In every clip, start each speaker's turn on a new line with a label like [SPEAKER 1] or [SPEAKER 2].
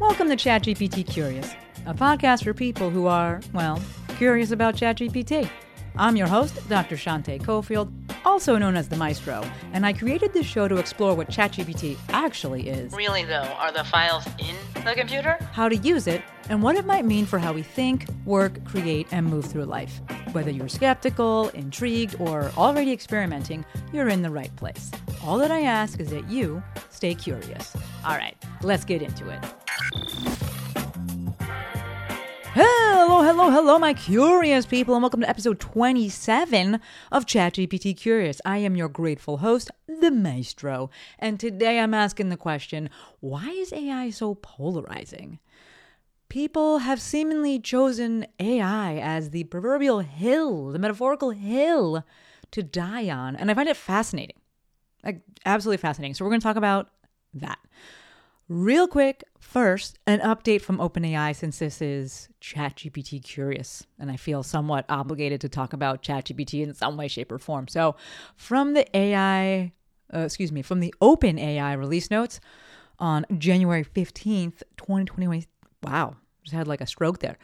[SPEAKER 1] Welcome to ChatGPT Curious, a podcast for people who are, well, curious about ChatGPT. I'm your host, Dr. Shante Cofield, also known as the Maestro, and I created this show to explore what ChatGPT actually is.
[SPEAKER 2] Really though, are the files in the computer?
[SPEAKER 1] How to use it, and what it might mean for how we think, work, create, and move through life. Whether you're skeptical, intrigued, or already experimenting, you're in the right place. All that I ask is that you stay curious. All right, let's get into it. Hello, my curious people, and welcome to episode 27 of ChatGPT Curious. I am your grateful host, the Maestro, and today I'm asking the question, why is AI so polarizing? People have seemingly chosen AI as the proverbial hill, the metaphorical hill to die on, and I find it fascinating, like absolutely fascinating. So we're going to talk about that. Real quick, first, an update from OpenAI since this is ChatGPT Curious, and I feel somewhat obligated to talk about ChatGPT in some way, shape, or form. So from the OpenAI release notes on January 15th, 2021, wow, just had like a stroke there,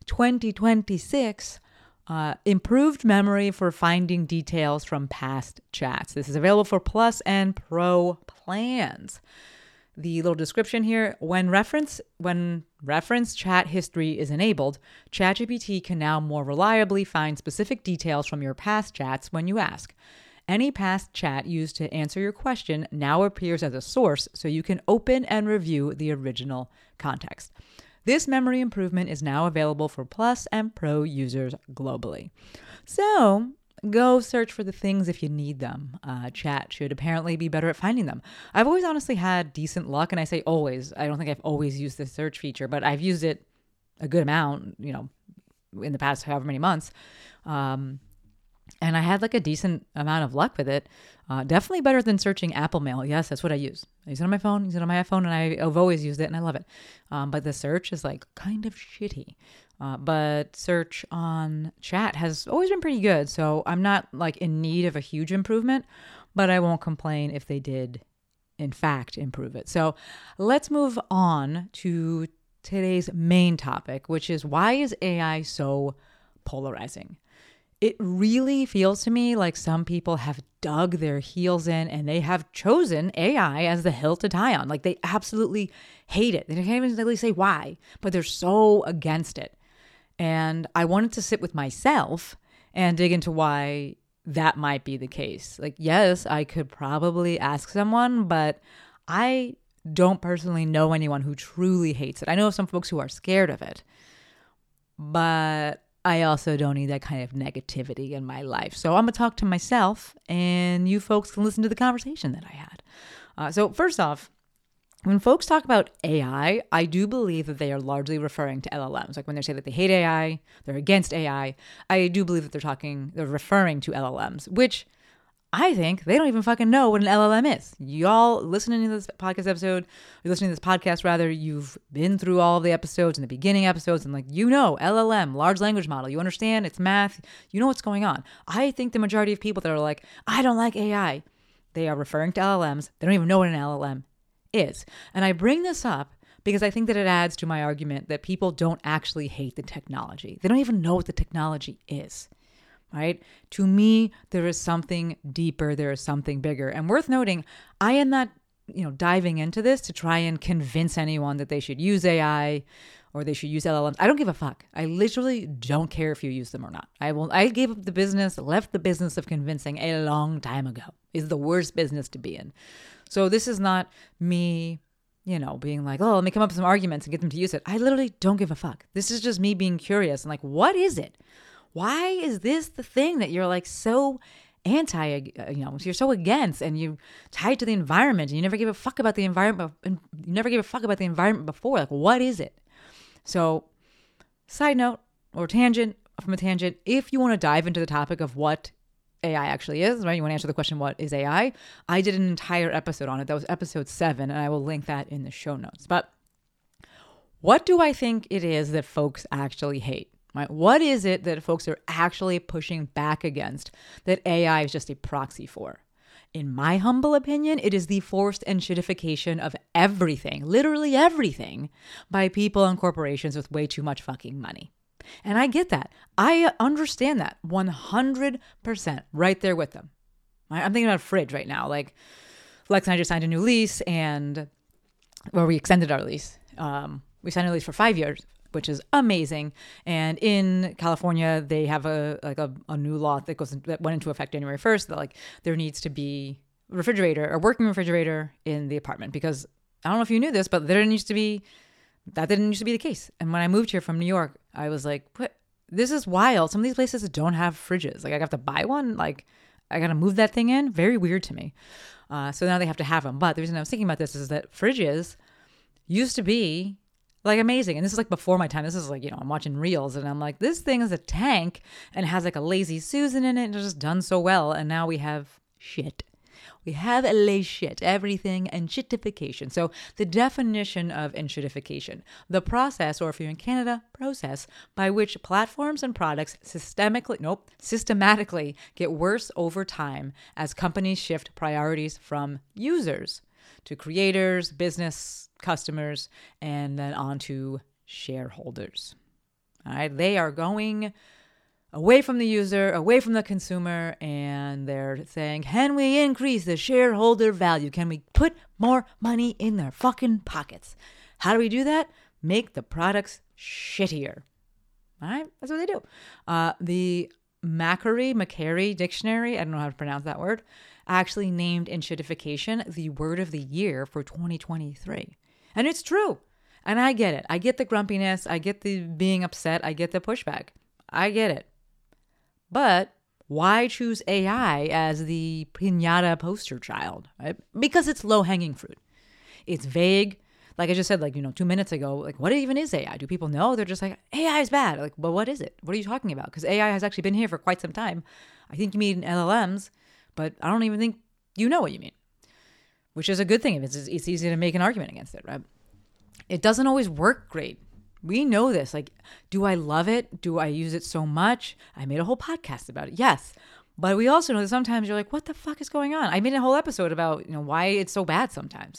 [SPEAKER 1] 2026, improved memory for finding details from past chats. This is available for Plus and Pro plans. The little description here, when reference chat history is enabled, ChatGPT can now more reliably find specific details from your past chats when you ask. Any past chat used to answer your question now appears as a source, so you can open and review the original context. This memory improvement is now available for Plus and Pro users globally. So go search for the things if you need them. Chat should apparently be better at finding them. I've always honestly had decent luck, and I say always. I don't think I've always used the search feature, but I've used it a good amount, in the past however many months. And I had like a decent amount of luck with it. Definitely better than searching Apple Mail. Yes, that's what I use. I use it on my phone, use it on my iPhone, and I've always used it and I love it. But the search is like kind of shitty. But search on chat has always been pretty good. So I'm not like in need of a huge improvement, but I won't complain if they did in fact improve it. So let's move on to today's main topic, which is why is AI so polarizing? It really feels to me like some people have dug their heels in and they have chosen AI as the hill to die on. Like they absolutely hate it. They can't even really say why, but they're so against it. And I wanted to sit with myself and dig into why that might be the case. Like, yes, I could probably ask someone, but I don't personally know anyone who truly hates it. I know some folks who are scared of it, but I also don't need that kind of negativity in my life. So I'm going to talk to myself and you folks can listen to the conversation that I had. So first off, when folks talk about AI, I do believe that they are largely referring to LLMs. Like when they say that they hate AI, they're against AI, I do believe that they're referring to LLMs, which I think they don't even fucking know what an LLM is. Y'all listening to this podcast episode, you're listening to this podcast rather, you've been through all of the episodes and the beginning episodes and LLM, large language model, you understand, it's math, you know what's going on. I think the majority of people that are like, I don't like AI, they are referring to LLMs. They don't even know what an LLM is. And I bring this up because I think that it adds to my argument that people don't actually hate the technology. They don't even know what the technology is. Right? To me, there is something deeper. There is something bigger. And worth noting, I am not, diving into this to try and convince anyone that they should use AI or they should use LLMs. I don't give a fuck. I literally don't care if you use them or not. I gave up the business, left the business of convincing a long time ago. It's the worst business to be in. So this is not me, being like, oh, let me come up with some arguments and get them to use it. I literally don't give a fuck. This is just me being curious and like, what is it? Why is this the thing that you're like so anti, you're so against and you tied to the environment and you never gave a fuck about the environment and you never gave a fuck about the environment before? Like, what is it? So side note or tangent from a tangent, if you want to dive into the topic of what AI actually is, right? You want to answer the question, what is AI? I did an entire episode on it. That was episode 7, and I will link that in the show notes. But what do I think it is that folks actually hate? Right? What is it that folks are actually pushing back against that AI is just a proxy for? In my humble opinion, it is the forced enshittification of everything, literally everything, by people and corporations with way too much fucking money. And I get that. I understand that 100%, right there with them. I'm thinking about a fridge right now. Like, Lex and I just signed a new lease, and we extended our lease. We signed a lease for 5 years, which is amazing. And in California, they have a new law that went into effect January 1st. That there needs to be a working refrigerator in the apartment, because I don't know if you knew this, but that didn't used to be the case. And when I moved here from New York, I was like, what? This is wild. Some of these places don't have fridges. I have to buy one. I got to move that thing in. Very weird to me. So now they have to have them. But the reason I was thinking about this is that fridges used to be amazing. And this is before my time. This is I'm watching reels and I'm like, this thing is a tank and has a lazy Susan in it and it's just done so well. And now we have shit. We have shit, everything, and shitification. So the definition of enshittification, the process, or if you're in Canada, process, by which platforms and products systematically get worse over time as companies shift priorities from users to creators, business, customers, and then on to shareholders. All right, they are going away from the user, away from the consumer, and they're saying, can we increase the shareholder value? Can we put more money in their fucking pockets? How do we do that? Make the products shittier. All right, that's what they do. The Macquarie Dictionary, I don't know how to pronounce that word, actually named enshittification the word of the year for 2023. And it's true. And I get it. I get the grumpiness. I get the being upset. I get the pushback. I get it. But why choose AI as the piñata poster child? Right? Because it's low-hanging fruit. It's vague. Like I just said, 2 minutes ago, what even is AI? Do people know? They're just like, AI is bad. Well, what is it? What are you talking about? Because AI has actually been here for quite some time. I think you mean LLMs, but I don't even think you know what you mean, which is a good thing if it's easy to make an argument against it, right? It doesn't always work great. We know this. Do I love it? Do I use it so much? I made a whole podcast about it. Yes. But we also know that sometimes you're like, what the fuck is going on? I made a whole episode about, why it's so bad sometimes.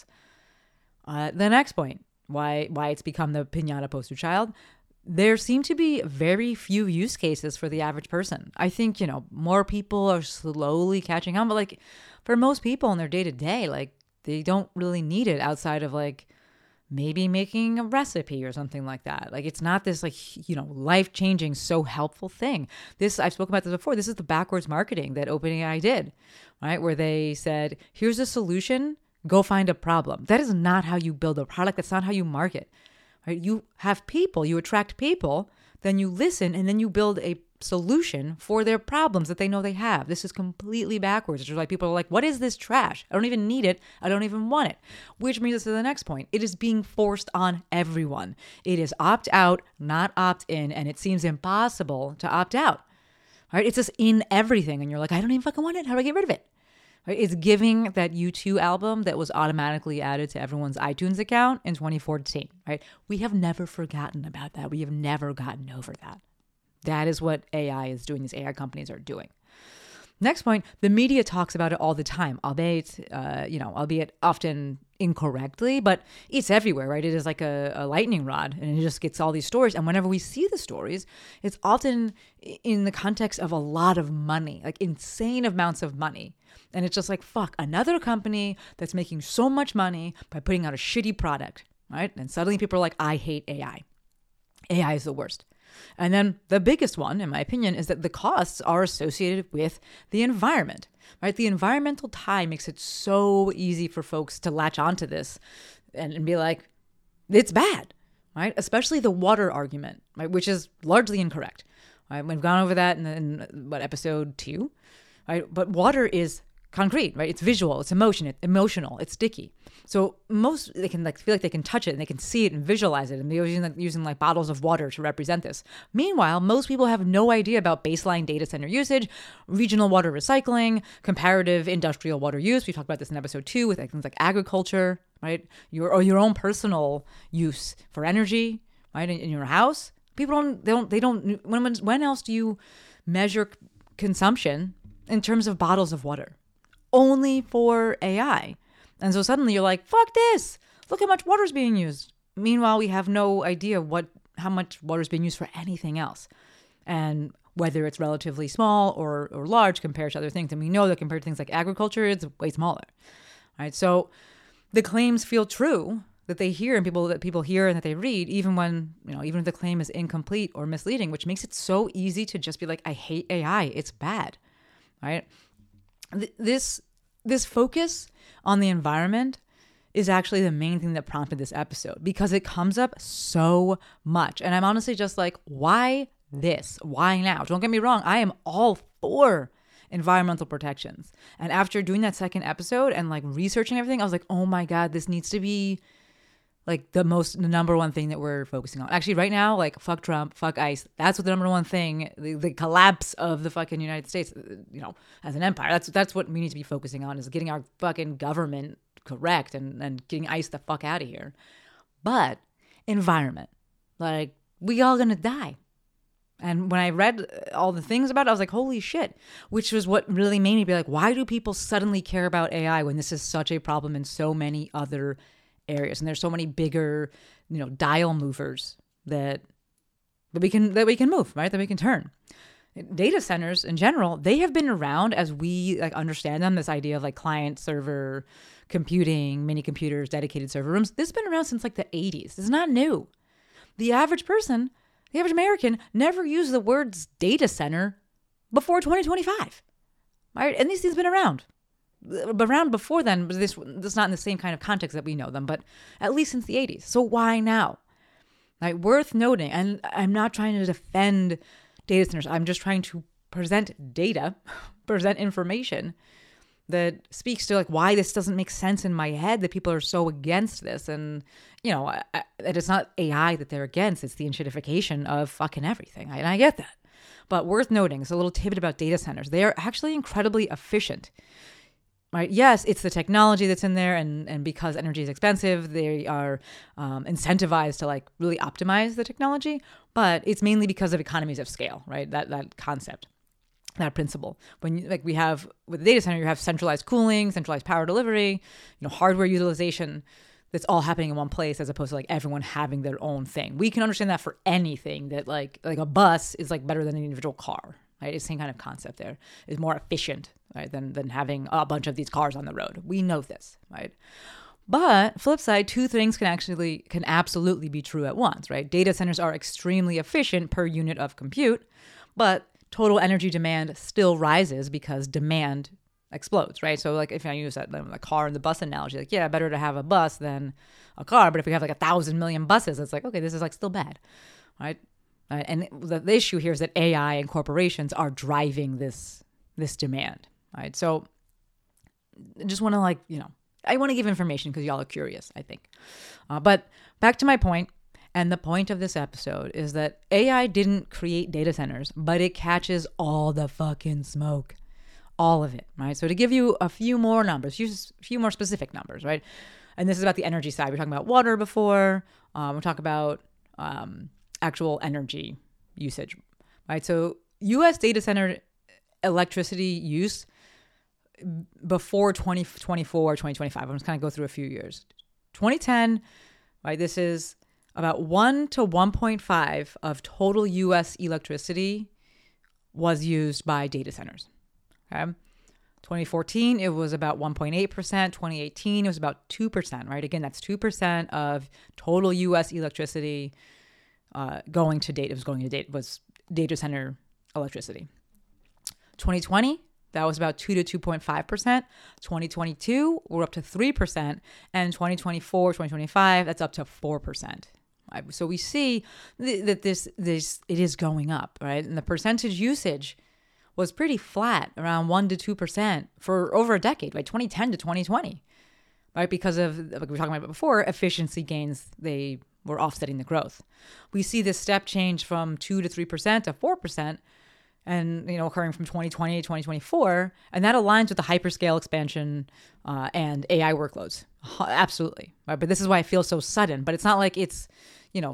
[SPEAKER 1] The next point, why it's become the piñata poster child. There seem to be very few use cases for the average person. I think, more people are slowly catching on. But for most people in their day to day, they don't really need it outside of maybe making a recipe or something like that. It's not this life-changing, so helpful thing. I've spoken about this before. This is the backwards marketing that OpenAI did, right? Where they said, here's a solution, go find a problem. That is not how you build a product. That's not how you market, right? You have people, you attract people, then you listen, and then you build a solution for their problems that they know they have. This is completely backwards. It's just people are like, what is this trash? I don't even need it. I don't even want it. Which brings us to the next point. It is being forced on everyone. It is opt out, not opt in, and it seems impossible to opt out. Right? It's just in everything. And you're like, I don't even fucking want it. How do I get rid of it? Right? It's giving that U2 album that was automatically added to everyone's iTunes account in 2014. Right? We have never forgotten about that. We have never gotten over that. That is what AI is doing. These AI companies are doing. Next point, the media talks about it all the time, albeit often incorrectly, but it's everywhere, right? It is like a lightning rod, and it just gets all these stories. And whenever we see the stories, it's often in the context of a lot of money, insane amounts of money. And it's just fuck, another company that's making so much money by putting out a shitty product, right? And suddenly people are like, I hate AI. AI is the worst. And then the biggest one, in my opinion, is that the costs are associated with the environment, right? The environmental tie makes it so easy for folks to latch onto this and be like, it's bad, right? Especially the water argument, right? Which is largely incorrect. Right? We've gone over that in episode 2, right? But water is concrete, right? It's visual, it's emotional, it's sticky. So most, they can feel like they can touch it and they can see it and visualize it. And they're using bottles of water to represent this. Meanwhile, most people have no idea about baseline data center usage, regional water recycling, comparative industrial water use. We talked about this in episode 2 with things like agriculture, right? Your own personal use for energy, right? In your house. People don't, when else do you measure consumption in terms of bottles of water? only for AI. And so suddenly you're like, fuck this. Look how much water is being used. Meanwhile, we have no idea how much water is being used for anything else. And whether it's relatively small or large compared to other things. And we know that compared to things like agriculture, it's way smaller. Right? So the claims feel true that they hear and people hear and that they read, even when, even if the claim is incomplete or misleading, which makes it so easy to just be like, I hate AI. It's bad. Right? This focus on the environment is actually the main thing that prompted this episode, because it comes up so much. And I'm honestly just like, why this? Why now? Don't get me wrong. I am all for environmental protections. And after doing that second episode and like researching everything, I was like, oh my God, this needs to be like the number one thing that we're focusing on. Actually, right now, like, fuck Trump, fuck ICE. That's what the number one thing, the collapse of the fucking United States, as an empire. That's what we need to be focusing on, is getting our fucking government correct and getting ICE the fuck out of here. But environment, like, we all gonna die. And when I read all the things about it, I was like, holy shit, which was what really made me be like, why do people suddenly care about AI when this is such a problem in so many other areas? And there's so many bigger, dial movers that we can move, right? That we can turn. Data centers in general, they have been around as we like understand them, this idea of like client server computing, mini computers, dedicated server rooms. This has been around since like the 80s. This is not new. The average person, the average American, never used the words data center before 2025, right? And these things have been around. Around before then, but this not in the same kind of context that we know them, but at least since the 80s. So why now? Like, worth noting, and I'm not trying to defend data centers. I'm just trying to present data, present information that speaks to like why this doesn't make sense in my head, that people are so against this. And, it's not AI that they're against. It's the enshittification of fucking everything. And I get that. But worth noting, it's a little tidbit about data centers. They are actually incredibly efficient. Right? Yes, it's the technology that's in there, and because energy is expensive, they are incentivized to like really optimize the technology. But it's mainly because of economies of scale, right? That concept, that principle. When we have with the data center, you have centralized cooling, centralized power delivery, hardware utilization. That's all happening in one place, as opposed to like everyone having their own thing. We can understand that for anything, that like a bus is like better than an individual car. Right? It's the same kind of concept there. It's more efficient, right, than having a bunch of these cars on the road. We know this, right? But flip side, two things can absolutely be true at once, right? Data centers are extremely efficient per unit of compute, but total energy demand still rises because demand explodes, right? So like if I use that the car and the bus analogy, like, yeah, better to have a bus than a car. But if we have like 1,000 million buses, it's like, okay, this is like still bad, right? And the issue here is that AI and corporations are driving this demand, right? So I just want to I want to give information because y'all are curious, I think. But back to my point, and the point of this episode is that AI didn't create data centers, but it catches all the fucking smoke, all of it, right? So to give you a few more numbers, use a few more specific numbers, right? And this is about the energy side. We're talking about water before. We'll talk about actual energy usage, right? So U.S. data center electricity use before 2024, 2025. I'm just kind of go through a few years. 2010, right? This is about 1 to 1.5 of total U.S. electricity was used by data centers. Okay. 2014, it was about 1.8%. 2018, it was about 2%, right? Again, that's 2% of total U.S. electricity going to data. It was going to data, was data center electricity. 2020, that was about 2 to 2.5%. 2022, we're up to 3%. And 2024, 2025, that's up to 4%. Right? So we see that this it is going up, right? And the percentage usage was pretty flat, around 1 to 2% for over a decade, right? 2010 to 2020, right? Because of, like we were talking about before, efficiency gains, they were offsetting the growth. We see this step change from 2 to 3% to 4%, and occurring from 2020 to 2024, and that aligns with the hyperscale expansion and AI workloads. Absolutely, right? But this is why it feels so sudden. But it's not like it's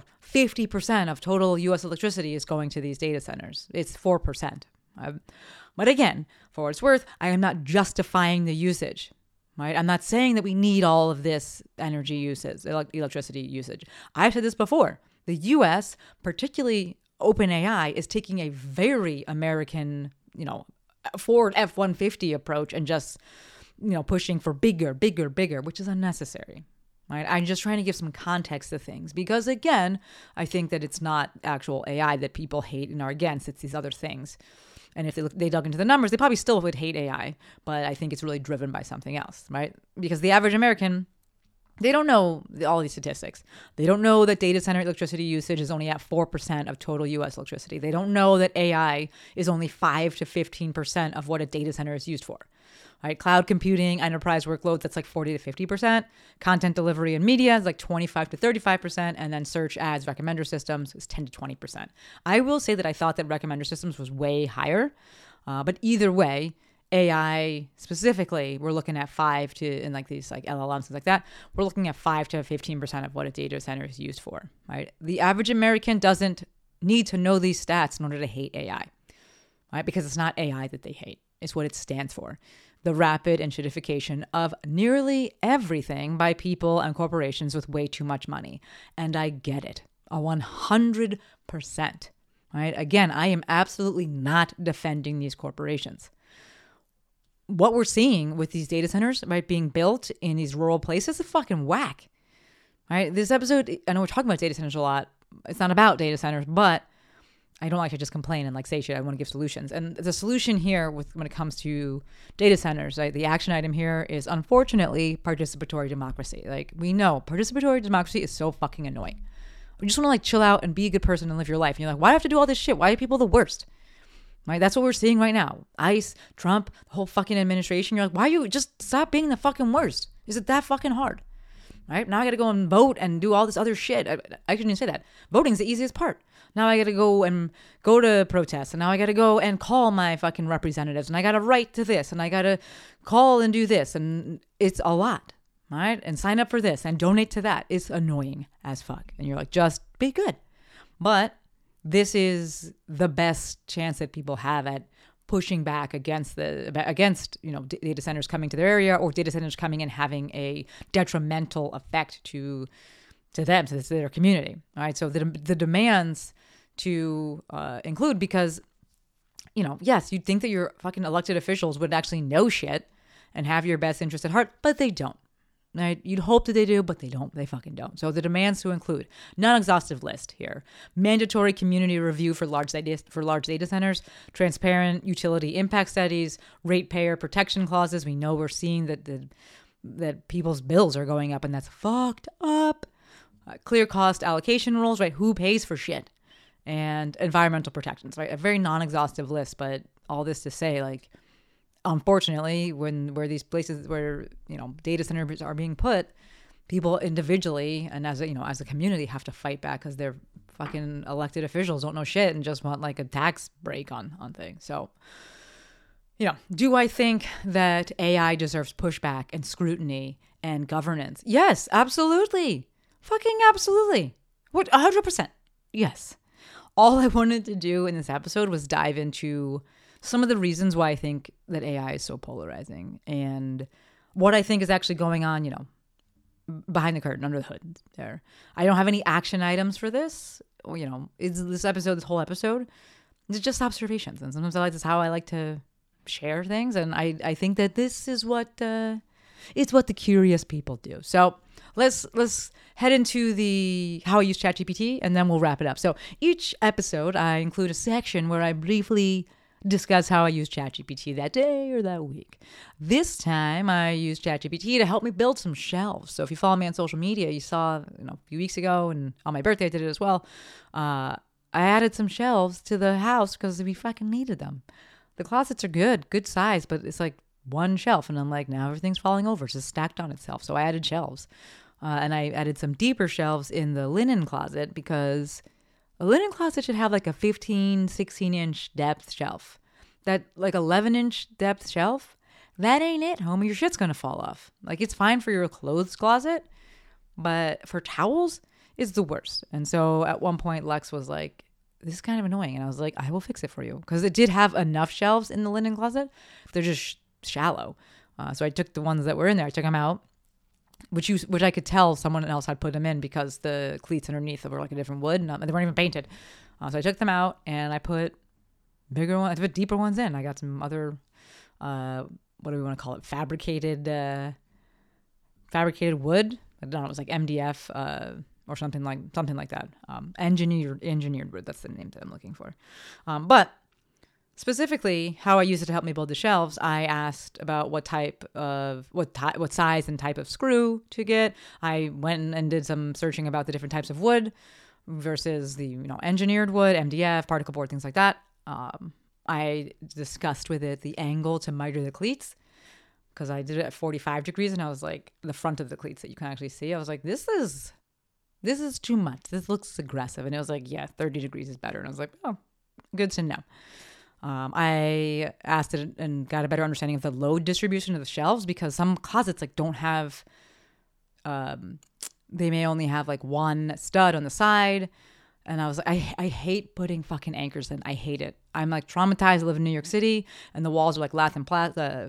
[SPEAKER 1] 50% of total U.S. electricity is going to these data centers. It's 4%. But again, for what it's worth, I am not justifying the usage, right? I'm not saying that we need all of this energy usage, electricity usage. I've said this before. The US, particularly OpenAI, is taking a very American, Ford F-150 approach and just, pushing for bigger, which is unnecessary. Right? I'm just trying to give some context to things because, again, I think that it's not actual AI that people hate and are against. It's these other things. And if they dug into the numbers, they probably still would hate AI. But I think it's really driven by something else, right? Because the average American, they don't know all these statistics. They don't know that data center electricity usage is only at 4% of total U.S. electricity. They don't know that AI is only 5 to 15% of what a data center is used for. Right? Cloud computing, enterprise workloads, that's like 40 to 50%. Content delivery and media is like 25 to 35%. And then search, ads, recommender systems is 10 to 20%. I will say that I thought that recommender systems was way higher. But either way, AI specifically, we're looking at 5 to, in like these like LLMs, things like that, we're looking at 5 to 15% of what a data center is used for, right? The average American doesn't need to know these stats in order to hate AI, right? Because it's not AI that they hate. It's what it stands for. The rapid enshittification of nearly everything by people and corporations with way too much money. And I get it, 100%, right? Again, I am absolutely not defending these corporations. What we're seeing with these data centers, right, being built in these rural places is fucking whack, right? This episode, I know we're talking about data centers a lot. It's not about data centers, but I don't like to just complain and like say shit. I want to give solutions. And the solution here when it comes to data centers, right, the action item here is unfortunately participatory democracy. Like we know participatory democracy is so fucking annoying. We just want to like chill out and be a good person and live your life. And you're like, why do I have to do all this shit? Why are people the worst? Right? That's what we're seeing right now. ICE, Trump, the whole fucking administration. You're like, why you just stop being the fucking worst? Is it that fucking hard? Right? Now I got to go and vote and do all this other shit. I shouldn't even say that. Voting's the easiest part. Now I got to go to protests. And now I got to go and call my fucking representatives. And I got to write to this. And I got to call and do this. And it's a lot. Right? And sign up for this and donate to that. It's annoying as fuck. And you're like, just be good. But this is the best chance that people have at pushing back against data centers coming to their area or data centers coming and having a detrimental effect to them, to their community. All right. So the demands to include, because, yes, you'd think that your fucking elected officials would actually know shit and have your best interest at heart, but they don't. Right? You'd hope that they do, but they don't. They fucking don't. So the demands to include non-exhaustive list here, mandatory community review for large data centers, transparent utility impact studies, ratepayer protection clauses. We know we're seeing that people's bills are going up, and that's fucked up. Clear cost allocation rules, right? Who pays for shit? And environmental protections, right? A very non-exhaustive list, but all this to say, like, unfortunately, where these places where data centers are being put, people individually and as a community have to fight back because their fucking elected officials don't know shit and just want like a tax break on things. So, do I think that AI deserves pushback and scrutiny and governance? Yes, absolutely, fucking absolutely. What 100%? Yes. All I wanted to do in this episode was dive into some of the reasons why I think that AI is so polarizing and what I think is actually going on, behind the curtain, under the hood there. I don't have any action items for this. This whole episode, it's just observations. And sometimes this is how I like to share things. And I think that this is it's what the curious people do. So let's head into how I use ChatGPT and then we'll wrap it up. So each episode, I include a section where I briefly discuss how I use ChatGPT that day or that week. This time I used ChatGPT to help me build some shelves. So if you follow me on social media, you saw a few weeks ago, and on my birthday I did it as well. I added some shelves to the house because we fucking needed them. The closets are good size, but it's like one shelf, and I'm like, now everything's falling over. It's just stacked on itself. So I added shelves, and I added some deeper shelves in the linen closet because a linen closet should have like a 15, 16-inch depth shelf. That like 11-inch depth shelf, that ain't it, homie. Your shit's going to fall off. Like, it's fine for your clothes closet, but for towels, it's the worst. And so at one point, Lex was like, this is kind of annoying. And I was like, I will fix it for you. Because it did have enough shelves in the linen closet. They're just shallow. So I took the ones that were in there. I took them out, which I could tell someone else had put them in because the cleats underneath were like a different wood. And they weren't even painted. So I took them out and I put bigger ones, I put deeper ones in. I got some other, what do we want to call it? Fabricated wood. I don't know. It was like MDF, or something like that. Engineered wood. That's the name that I'm looking for. But specifically, how I use it to help me build the shelves, I asked about what size and type of screw to get. I went and did some searching about the different types of wood versus the engineered wood, MDF, particle board, things like that. I discussed with it the angle to miter the cleats, because I did it at 45 degrees, and I was like, the front of the cleats that you can actually see. I was like, this is too much. This looks aggressive. And it was like, yeah, 30 degrees is better. And I was like, oh, good to know. I asked it and got a better understanding of the load distribution of the shelves, because some closets don't have, they may only have one stud on the side. And I was like, I hate putting fucking anchors in. I hate it. I'm traumatized. I live in New York City and the walls are lath and plaster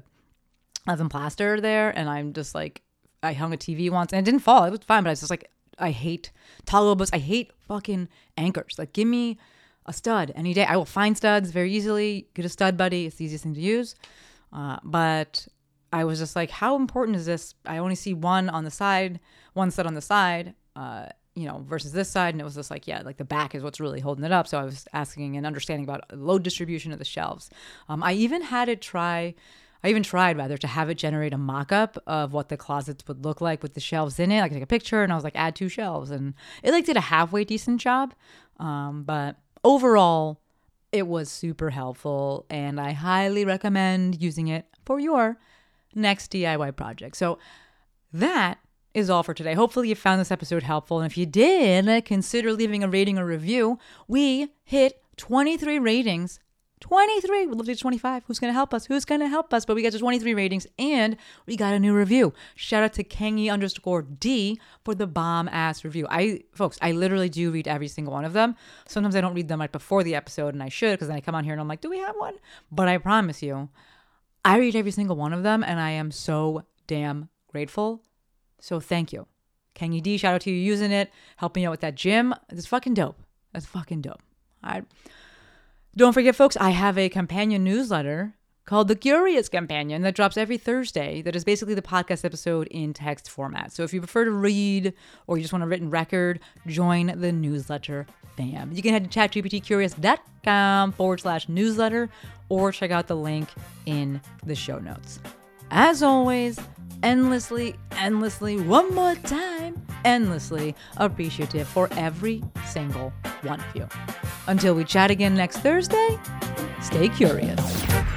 [SPEAKER 1] there. And I'm just I hung a TV once and it didn't fall. It was fine. But I was just I hate tall books. I hate fucking anchors. Give me a stud any day. I will find studs very easily. Get a stud buddy. It's the easiest thing to use. But I was just how important is this? I only see one stud on the side, versus this side. And it was just the back is what's really holding it up. So I was asking and understanding about load distribution of the shelves. I even tried to have it generate a mock-up of what the closets would look like with the shelves in it. I could take a picture and I was add 2 shelves. And it did a halfway decent job. But overall, it was super helpful. And I highly recommend using it for your next DIY project. So that is all for today. Hopefully you found this episode helpful. And if you did, consider leaving a rating or review. We hit 23 ratings. 23. We'd love to get 25. Who's going to help us? But we got to 23 ratings and we got a new review. Shout out to Kengy_D for the bomb ass review. Folks, I literally do read every single one of them. Sometimes I don't read them before the episode, and I should, because then I come on here and I'm like, do we have one? But I promise you, I read every single one of them and I am so damn grateful. So thank you. Kengy D, shout out to you using it, helping me out with that gym. It's fucking dope. That's fucking dope. Don't forget, folks, I have a companion newsletter called The Curious Companion that drops every Thursday. That is basically the podcast episode in text format. So if you prefer to read or you just want a written record, join the newsletter fam. You can head to chatgptcurious.com/newsletter or check out the link in the show notes. As always, endlessly, one more time, endlessly appreciative for every single one of you. Until we chat again next Thursday, stay curious.